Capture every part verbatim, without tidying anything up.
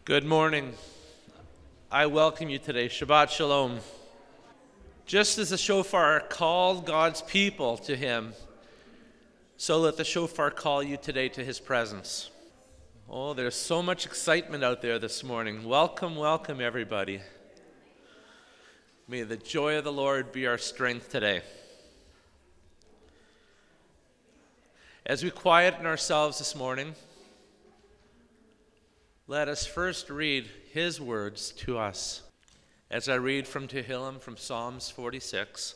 Good morning. I welcome you today. Shabbat Shalom. Just as the shofar called God's people to him, so let the shofar call you today to his presence. Oh, there's so much excitement out there this morning. Welcome, welcome, everybody. May the joy of the Lord be our strength today. As we quieten ourselves this morning, let us first read his words to us. As I read from Tehillim from Psalms forty-six,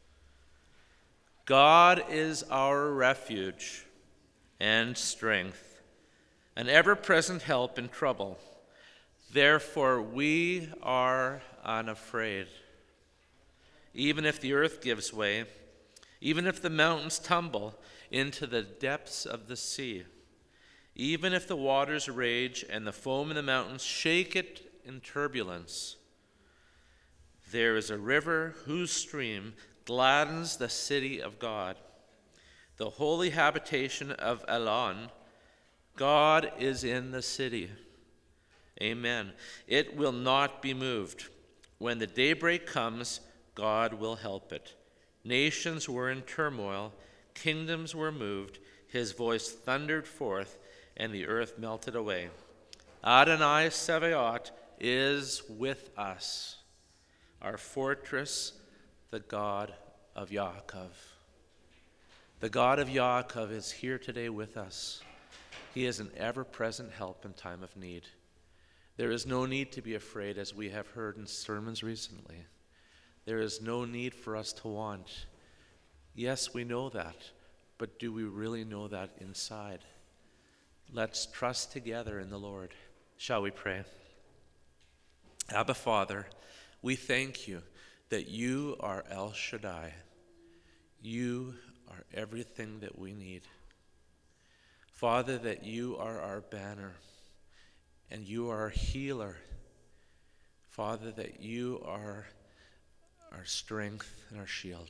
God is our refuge and strength, an ever-present help in trouble. Therefore we are unafraid. Even if the earth gives way, even if the mountains tumble into the depths of the sea, even if the waters rage and the foam in the mountains shake it in turbulence, there is a river whose stream gladdens the city of God, the holy habitation of Elon. God is in the city. Amen. It will not be moved. When the daybreak comes, God will help it. Nations were in turmoil, kingdoms were moved, his voice thundered forth, and the earth melted away. Adonai Sebaot is with us, our fortress, the God of Yaakov. The God of Yaakov is here today with us. He is an ever-present help in time of need. There is no need to be afraid, as we have heard in sermons recently. There is no need for us to want. Yes, we know that, but do we really know that inside? Let's trust together in the Lord. Shall we pray? Abba, Father, we thank you that you are El Shaddai. You are everything that we need. Father, that you are our banner and you are our healer. Father, that you are our strength and our shield.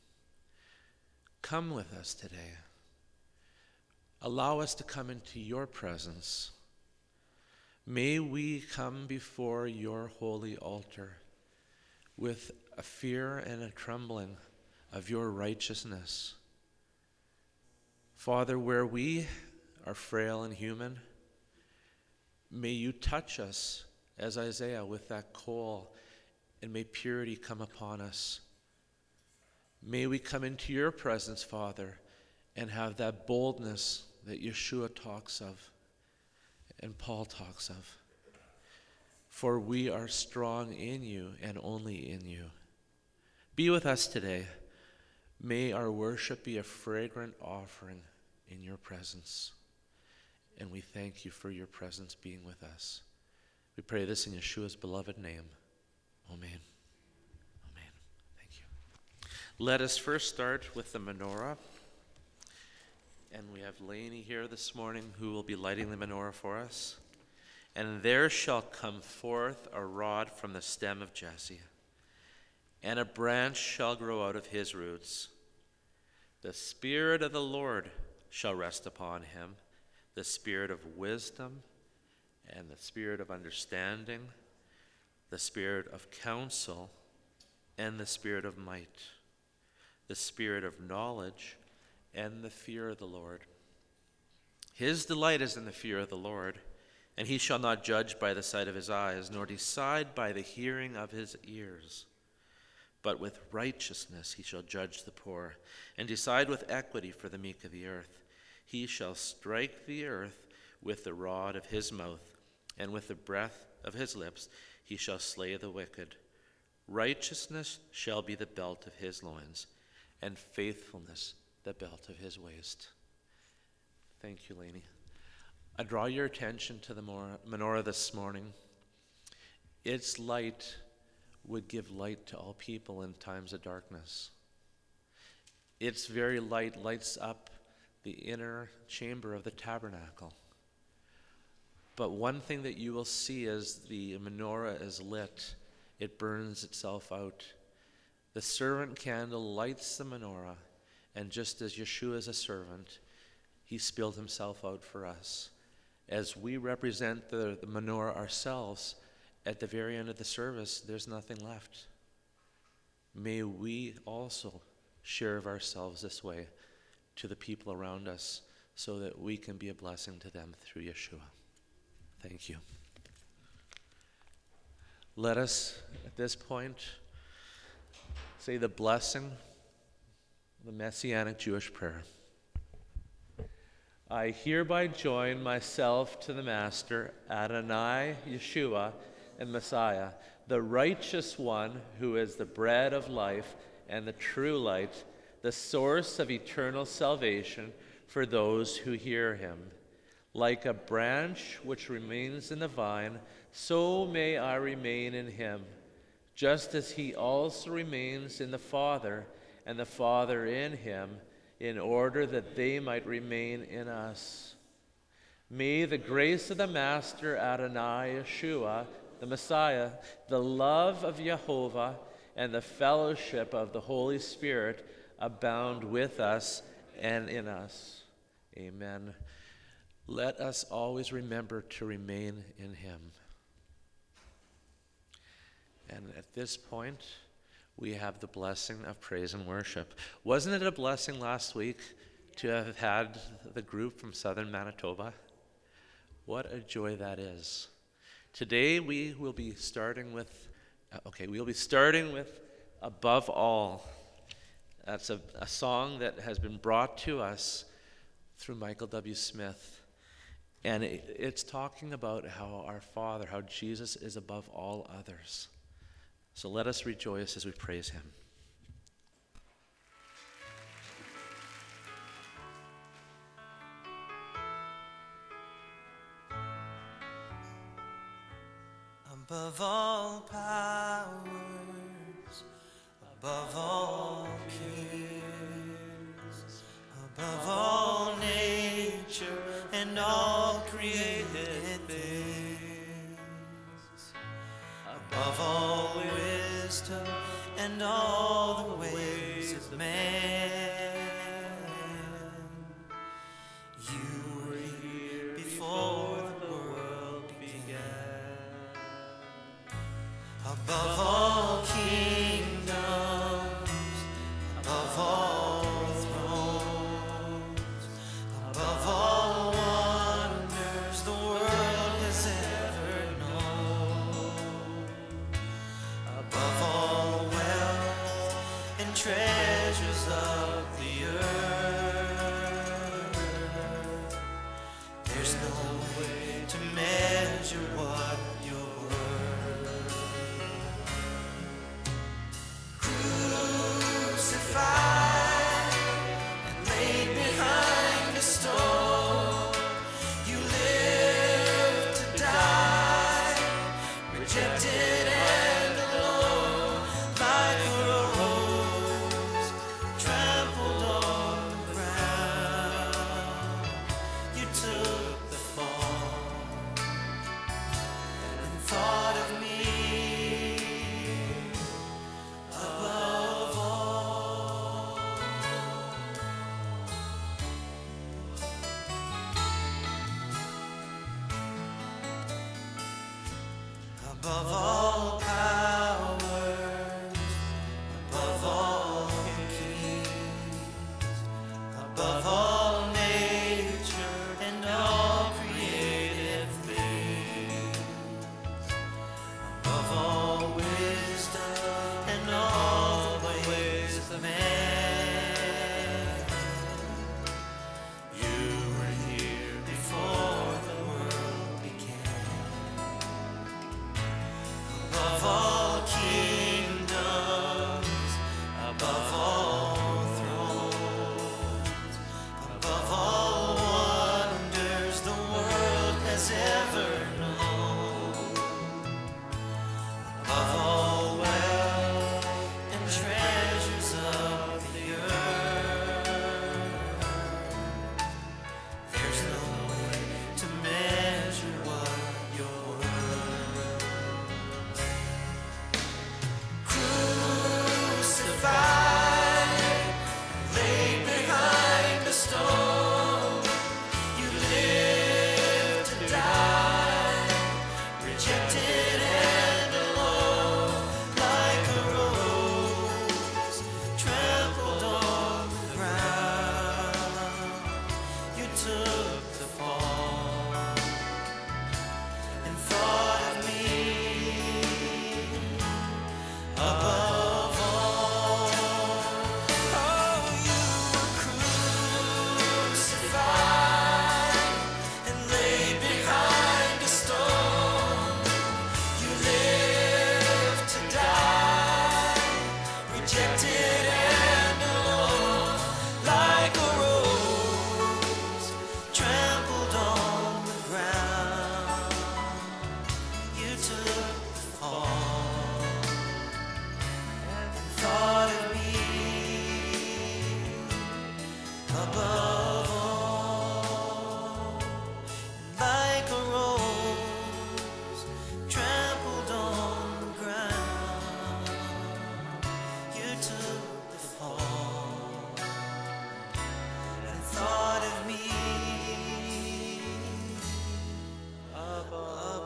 Come with us today. Allow us to come into your presence. May we come before your holy altar with a fear and a trembling of your righteousness. Father, where we are frail and human, may you touch us as Isaiah with that coal, and may purity come upon us. May we come into your presence, Father, and have that boldness that Yeshua talks of and Paul talks of. For we are strong in you and only in you. Be with us today. May our worship be a fragrant offering in your presence. And we thank you for your presence being with us. We pray this in Yeshua's beloved name. Amen. Amen. Thank you. Let us first start with the menorah. And we have Lainey here this morning who will be lighting the menorah for us. And there shall come forth a rod from the stem of Jesse, and a branch shall grow out of his roots. The Spirit of the Lord shall rest upon him, the Spirit of wisdom and the Spirit of understanding, the Spirit of counsel and the Spirit of might, the Spirit of knowledge and the fear of the Lord. His delight is in the fear of the Lord, and he shall not judge by the sight of his eyes, nor decide by the hearing of his ears. But with righteousness he shall judge the poor, and decide with equity for the meek of the earth. He shall strike the earth with the rod of his mouth, and with the breath of his lips he shall slay the wicked. Righteousness shall be the belt of his loins, and faithfulness the belt of his waist. Thank you, Lainey. I draw your attention to the menorah this morning. Its light would give light to all people in times of darkness. Its very light lights up the inner chamber of the tabernacle. But one thing that you will see as the menorah is lit, it burns itself out. The servant candle lights the menorah, and just as Yeshua is a servant, he spilled himself out for us. as we represent the, the menorah ourselves, at the very end of the service, there's nothing left. May we also share of ourselves this way to the people around us so that we can be a blessing to them through Yeshua. Thank you. Let us, at this point, say the blessing, the Messianic Jewish prayer. I hereby join myself to the Master, Adonai, Yeshua, and Messiah, the righteous one who is the bread of life and the true light, the source of eternal salvation for those who hear him. Like a branch which remains in the vine, so may I remain in him, just as he also remains in the Father, and the Father in him, in order that they might remain in us. May the grace of the Master Adonai Yeshua, the Messiah, the love of Jehovah, and the fellowship of the Holy Spirit abound with us and in us. Amen. Let us always remember to remain in him. And at this point, we have the blessing of praise and worship. Wasn't it a blessing last week to have had the group from southern Manitoba? What a joy that is. Today we will be starting with, okay, we'll be starting with Above All. That's a, a song that has been brought to us through Michael W. Smith. And it, it's talking about how our Father, how Jesus is above all others. So let us rejoice as we praise him. Above all powers, above all cares, above all nature and all created things, above all wisdom and all the ways of man, you were here before the world began. Above all kingdoms, above all thrones, above all wonders the world has ever known, above all wealth and treasures of the earth, there's no way to measure what you're worth. And laid behind a stone, you lived to die, rejected and alone, like a rose trampled on the ground. You took the fall and thought of me above all. Above all powers, above all kings, above all nature and all created things, above all wisdom and all the ways of man, you were here before the world began. fall and thought of me above all, like a rose trampled on the ground. You took the fall and thought of me above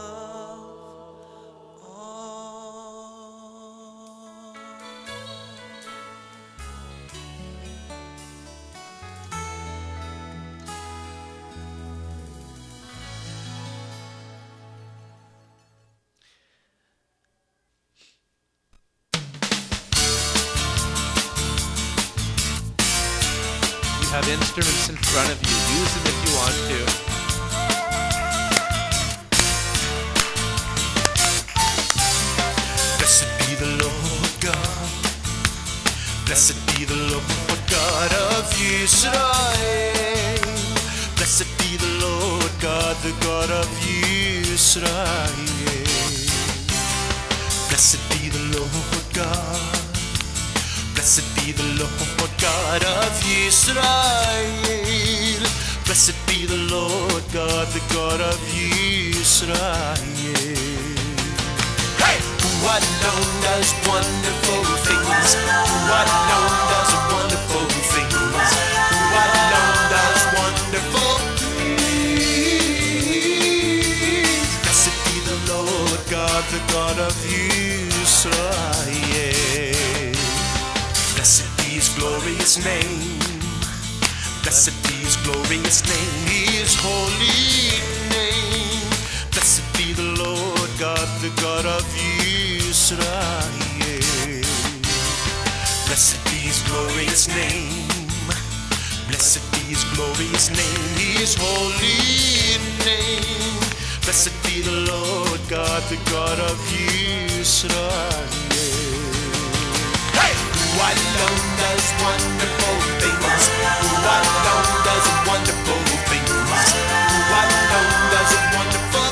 all. You have instruments in front of you. Use them if you want to. Blessed be the Lord God. Blessed be the Lord God of Israel. Blessed be the Lord God, the God of Israel. Blessed be the Lord God. Blessed be the Lord God of Israel. Blessed be the Lord God, the God of Israel. Who alone does wonderful things. Who alone does wonderful things. Who alone does wonderful things. Blessed be the Lord God, the God of Israel. Blessed be his glorious name. Blessed be his glorious name, his holy name. Blessed be the Lord God, the God of Israel. Blessed be his glorious name. Blessed be his glorious name, his holy name. Blessed be the Lord God, the God of Israel. Who alone does wonderful things. Who alone does wonderful things. Who alone does wonderful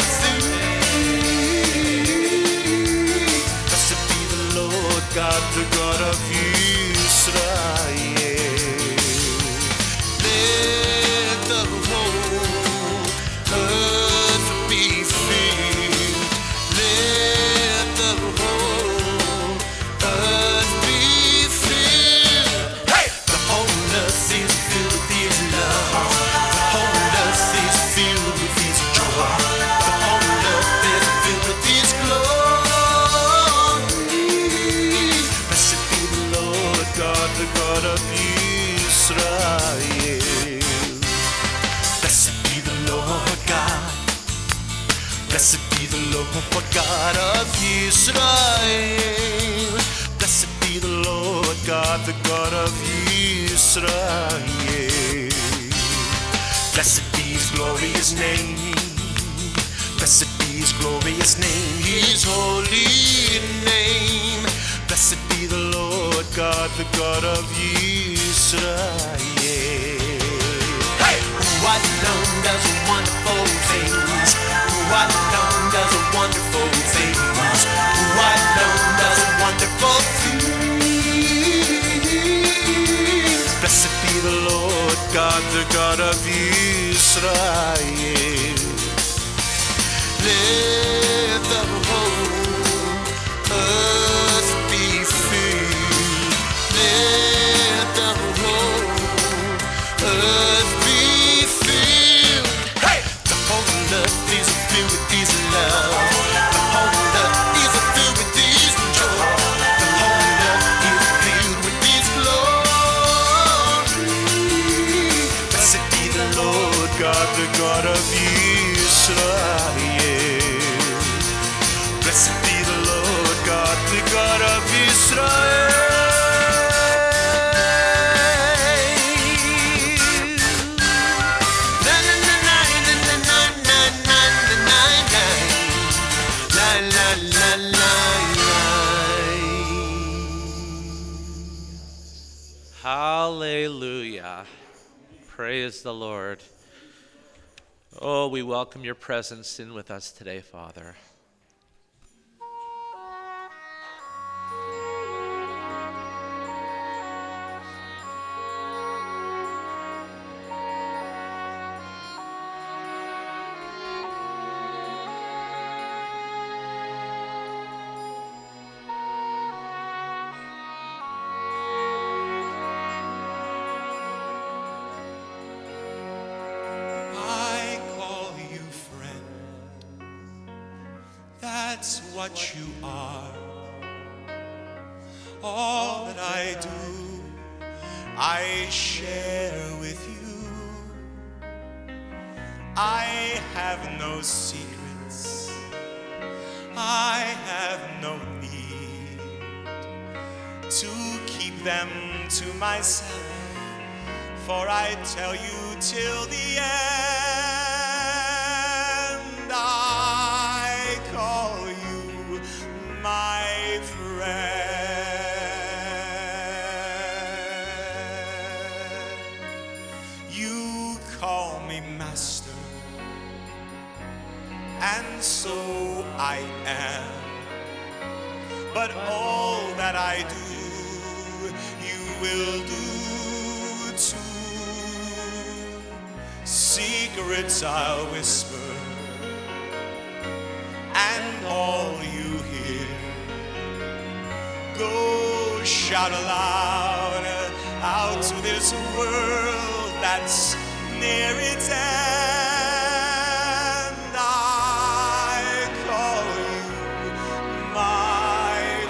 things. Blessed be the Lord God, the God of Israel. Let the whole earth be filled. Let the whole earth be filled. Hey! The whole earth is filled with his love. The whole earth is filled with his joy. The whole earth is filled with his glory. Blessed be the Lord God, the God of Israel. Blessed be the Lord God. Blessed be the Lord God of Israel. Blessed be the Lord God, the God of Israel. Blessed be his glorious name. Blessed be his glorious name, his holy name. Blessed be the Lord God, the God of Israel. Hey! Who alone does wonderful things. Who alone does wonderful things. Who alone does wonderful things. Blessed be the Lord God, the God of Israel. Let the whole earth be filled. Let the whole earth be filled. Hey! The whole earth is filled with his love. The whole earth is filled with his joy. The whole earth is filled with his glory. Blessed be the Lord God, the God of Israel. Blessed be the Lord God, the God of Israel. Na na na na na na na na na na na la la la la. Hallelujah. Praise the Lord. Oh, we welcome your presence in with us today, Father. That's what you are. All that I do, I share with you. I have no secrets, I have no need to keep them to myself, for I tell you till the end. I call you my friend. You call me master, and so I am. But all that I do, you will do too. Secrets I'll whisper, and all you hear, go shout aloud out to this world that's near its end. I call you my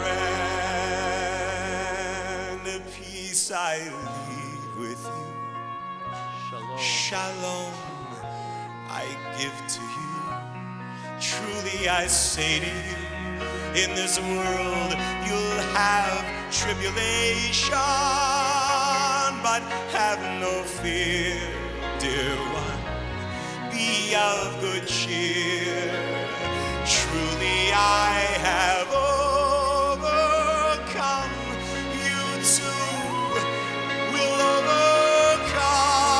friend. The peace I leave with you, Shalom. shalom I give to you. Truly I say to you, in this world you'll have tribulation, but have no fear, dear one, be of good cheer. Truly I have overcome, you too will overcome.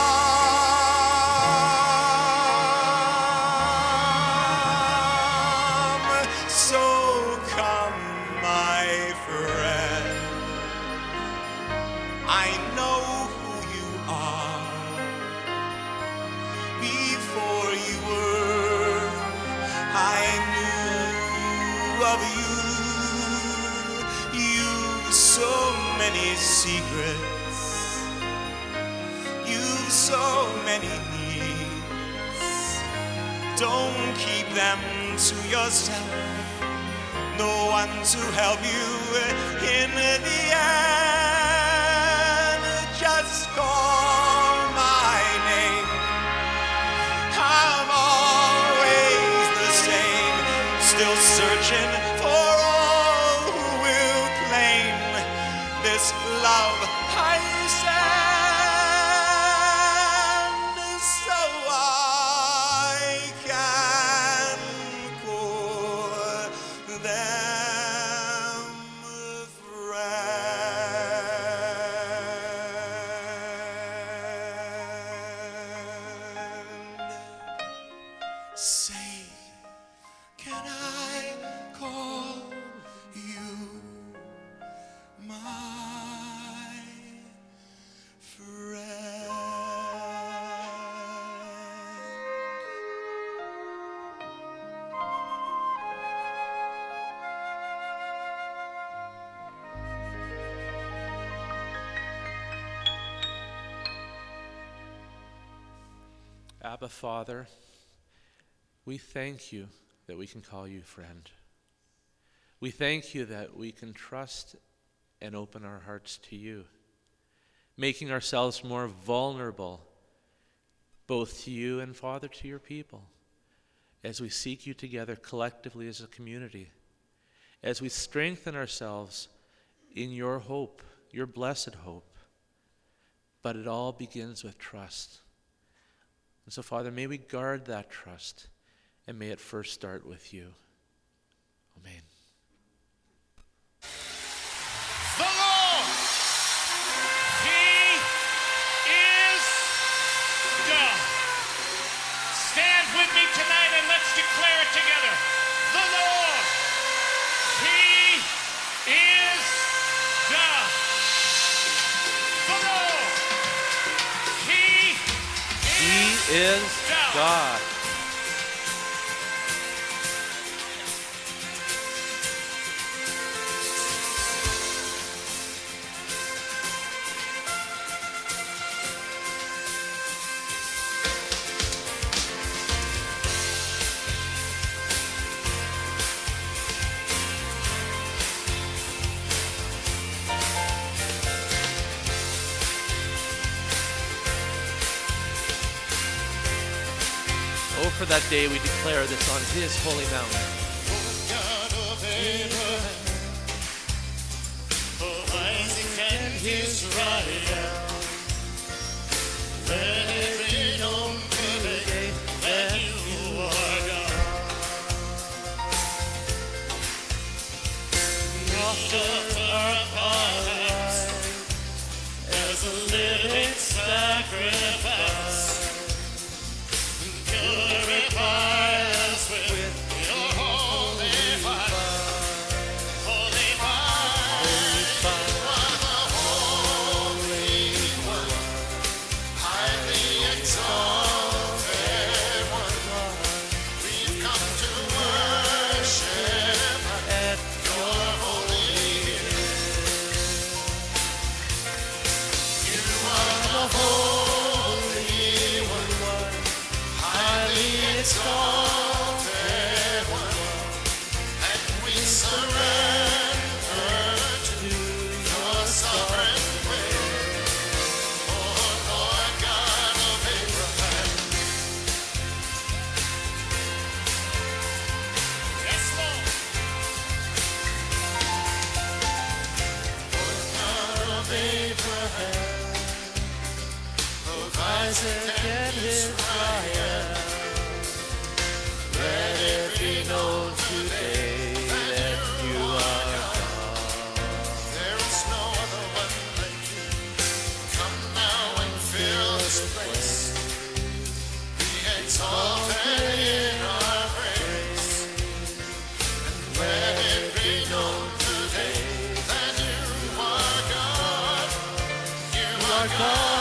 So come, my friend, I know who you are. Before you were, I knew of you. You've so many secrets, you've so many needs. Don't keep them to yourself, no one to help you in the end. Just call my name, I'm always the same, still searching for all who will claim this love I send, so I can call them friend. Say, can I call you my friend? Abba, Father, we thank you that we can call you friend. We thank you that we can trust and open our hearts to you, making ourselves more vulnerable both to you and, Father, to your people, as we seek you together collectively as a community, as we strengthen ourselves in your hope, your blessed hope. But it all begins with trust. And so, Father, may we guard that trust, and may it first start with you. Amen. The Lord, He is God. Stand with me tonight and let's declare it together. The Lord, He is God. The Lord, He He is God. for that day we declare this on his holy mountain. God of Abraham, of Isaac and Israel, let it be known today that you are God. Offer our lives as a living sacrifice. Purify us with your holy fire. Holy fire. You are the Holy One, highly exalted One. We've come to worship at your holy hill. You are the Holy One, highly exalted One, and we surrender to your sovereign will. Oh Lord God of Abraham. Yes, Lord. Lord God of Abraham, of Isaac and Israel, let it be known today that you are God. There is no other one like you. Come now and fill this place. Be exalted in our praise. And let it be known today that you are God. You are God.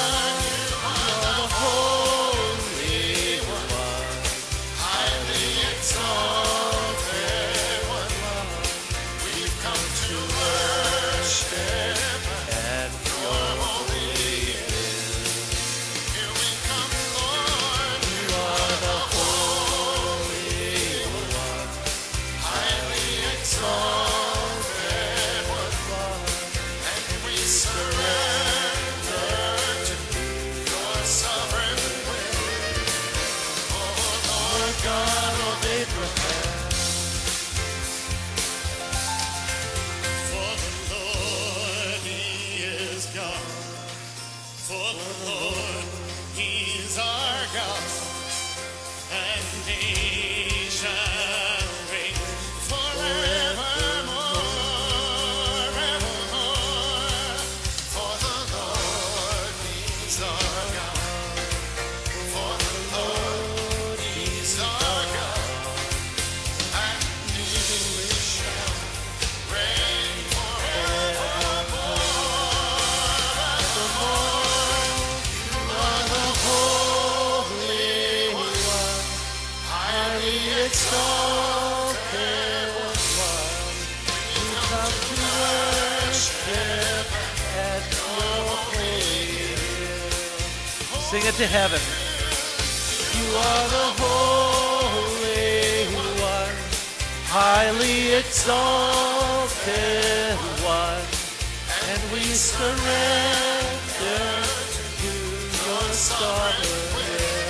Sing it to heaven. You are the Holy One, highly exalted One, and we surrender to your sovereign will.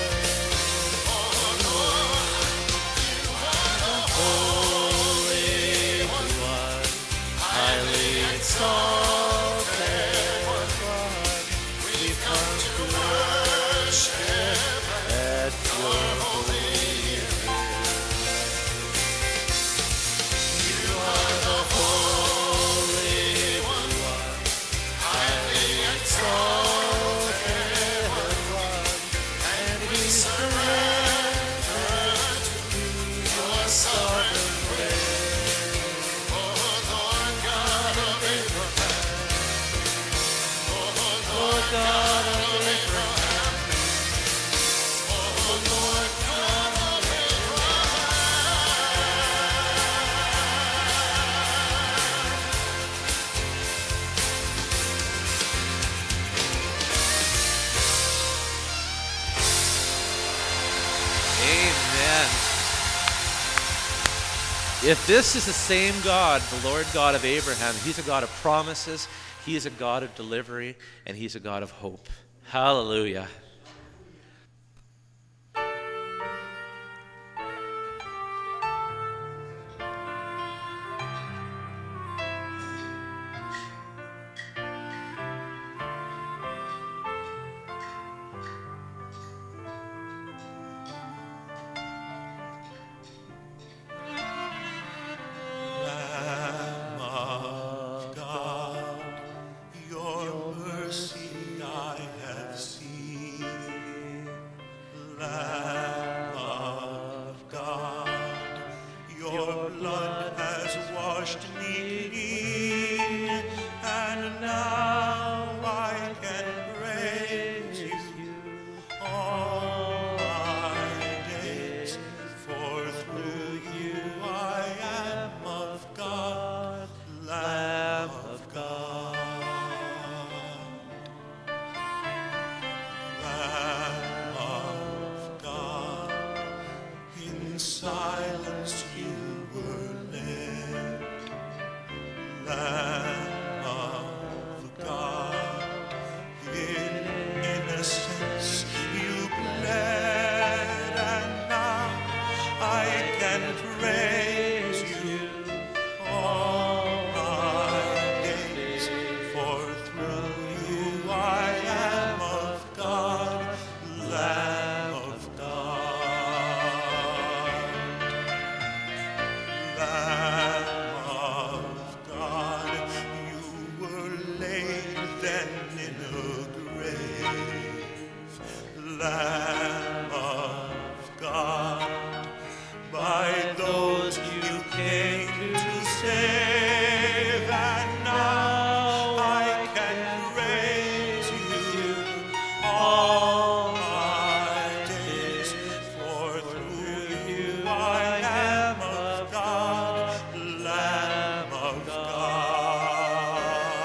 Holy One, highly exalted One, we've come to worship at your holy hill. You are the Holy One, highly exalted One, and we surrender to your sovereign will. Oh Lord God of Abraham, oh Lord God of Abraham, oh Lord God of Amen. If this is the same God, the Lord God of Abraham, he's a God of promises, he is a God of delivery, and he's a God of hope. Hallelujah. Lamb of God, your mercy I have seen. Lamb of God, your blood has washed me clean, and now I can praise you all my days, for through you I am of God, Lamb of God. Lamb of God, in silence you were led. Lamb of God, in innocence you bled, and now I can praise you all my days, for through you I am of God, Lamb of God. Lamb of God, you were laid then in a grave. Lamb of God, by those you came to save, and now I can praise you all my days, for through you I am of God, Lamb of God.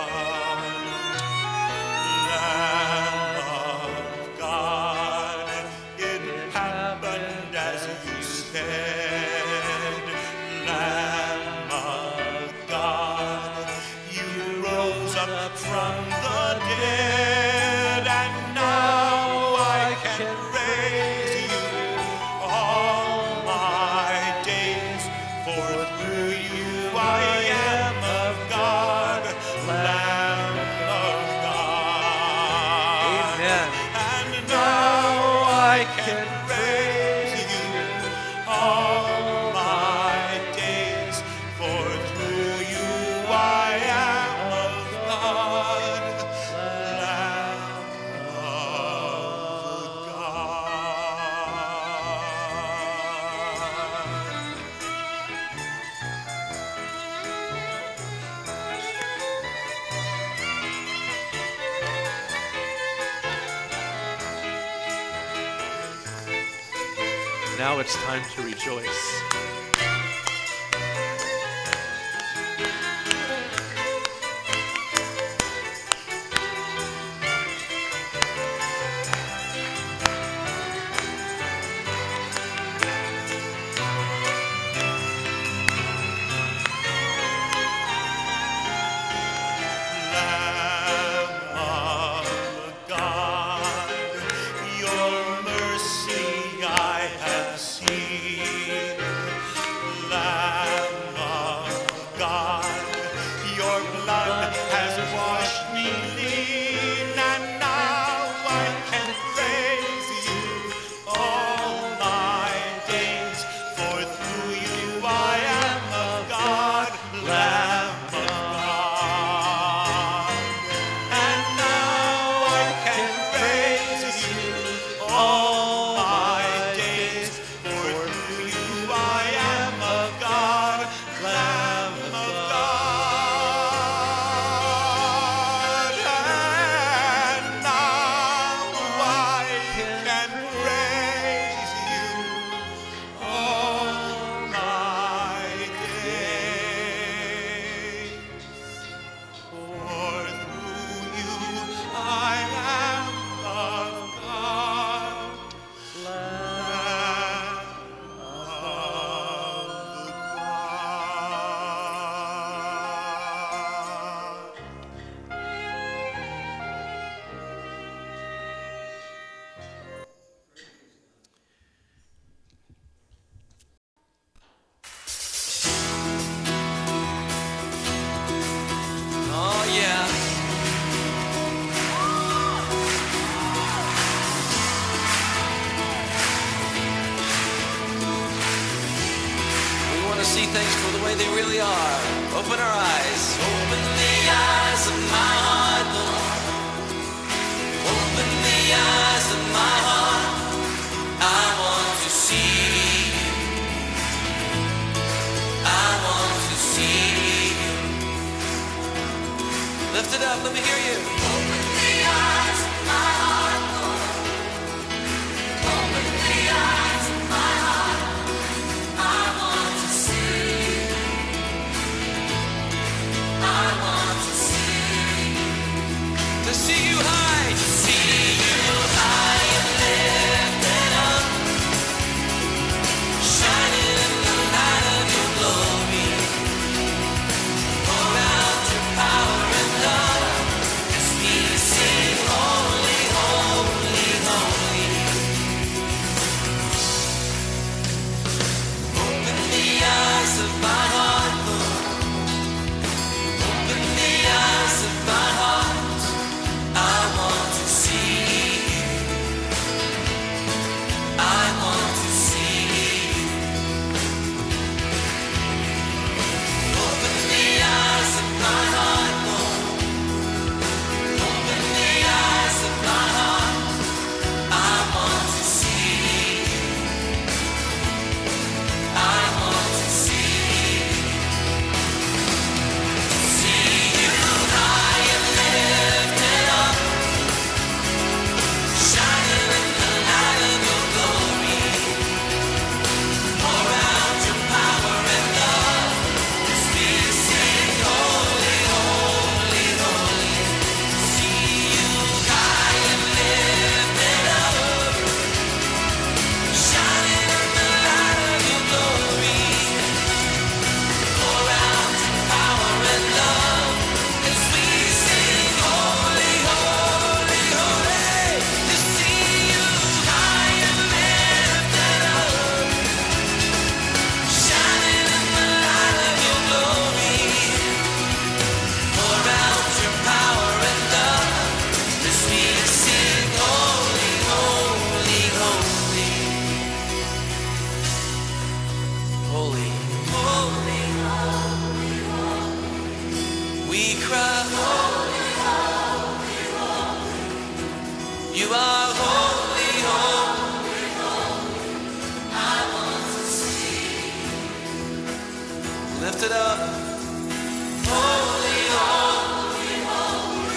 Lamb of God, it happened as you said. Lamb of God, you rose up from the dead, and now I can praise you all my days, for through you I am of God, Lamb of God. Amen. And now I can praise you all my days, for through you I am of God, Lamb of God. Now it's time to rejoice. Lamb of God, your mercy I have seen. way they really are. Open our eyes. Open the eyes of my heart, Lord. Open the eyes of my heart. I want to see you. I want to see you. Lift it up, let me hear you. Open the eyes of my heart, Lord. Open the eyes of my heart. I want to see you. I want to see you. To see you high. To see you high and lifted up. Shining in the light of your glory. Pour out your power and love. As we sing holy, holy, holy. Open the eyes of my heart, Lord. Open the eyes of my heart. I want to see you. I want to see you. Open the eyes of my heart, Lord. Open the eyes of my heart. I want to see you. I want to see you. To see you high and lifted up. Shining in the light of your glory. Pour out your power and love. As we sing holy, holy, holy. See you high and lifted up. Shining in the light of your glory. Pour out your power and love. As we sing holy, holy, holy. To see you high and lifted up. Shining in the light of your glory. Pour out your power and love. As we sing holy, holy, holy. Holy, holy, holy, holy. We cry holy, holy, holy. You are holy, holy, holy. I want to see you. Lift it up. Holy, holy, holy.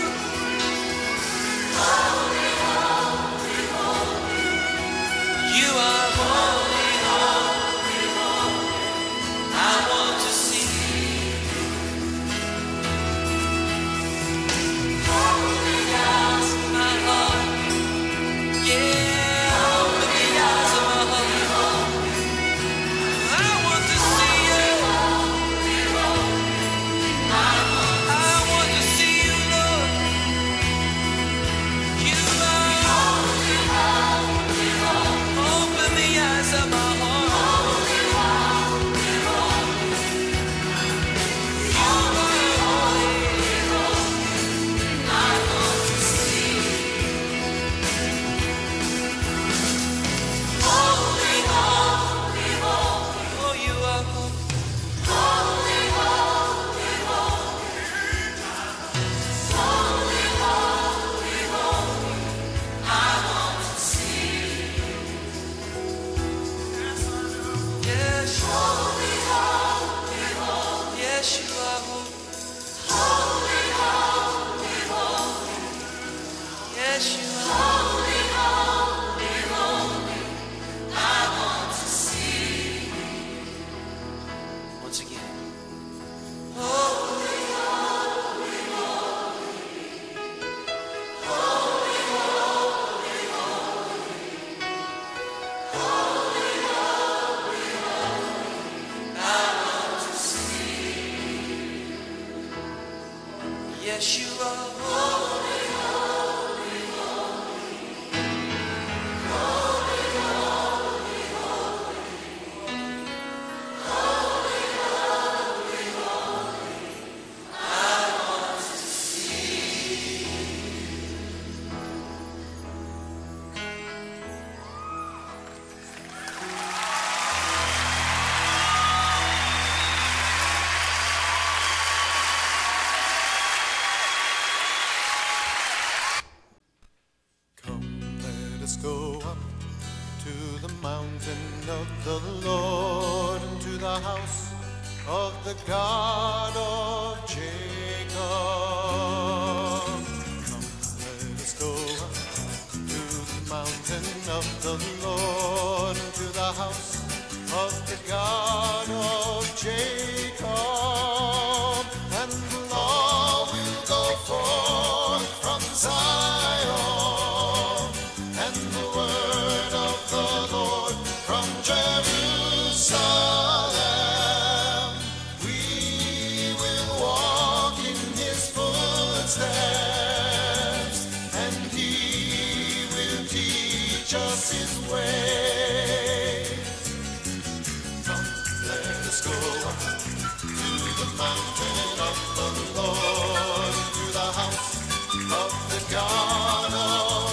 Holy, holy, holy. You are holy, holy, holy. I want to see you. Holy eyes of my heart. Yeah, open the eyes of my heart. I want to see you. I want to see you, Lord. You are holy, holy, holy. Open the eyes of my heart. Holy, holy, holy. You are holy, holy. I want to see you. Holy, holy, holy. Oh, you are holy. Holy, holy, holy. Holy, holy, holy. I want to see you. Yes, holy, holy, holy. Yes, you are holy. Holy, holy, holy. Yes, you are holy, holy, holy. I want to see you. Once again. Holy, holy, holy. Holy, holy, holy. Holy, holy, holy. I want to see you. Yes, you are holy, holy, holy. Holy, holy, holy. Holy, holy, holy. I want to see you. the God of Jacob. Come, let us go up to the mountain of the Lord, to the house of the God of Jacob. And the law will go forth from Zion, and the word of the Lord from Jerusalem. We will walk in his footsteps, and he will teach us his way. Come, let us go up to the mountain of the Lord, to the house of the God of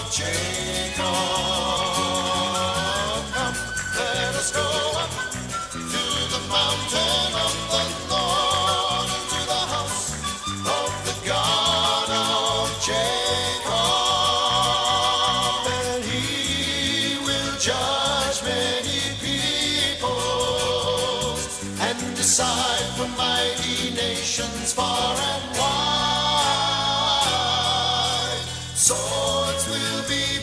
Jacob. Come, let us go up to the mountain of the Lord, to the house of the God of Jacob. And he will judge many peoples and decide for mighty nations far and wide. Swords will be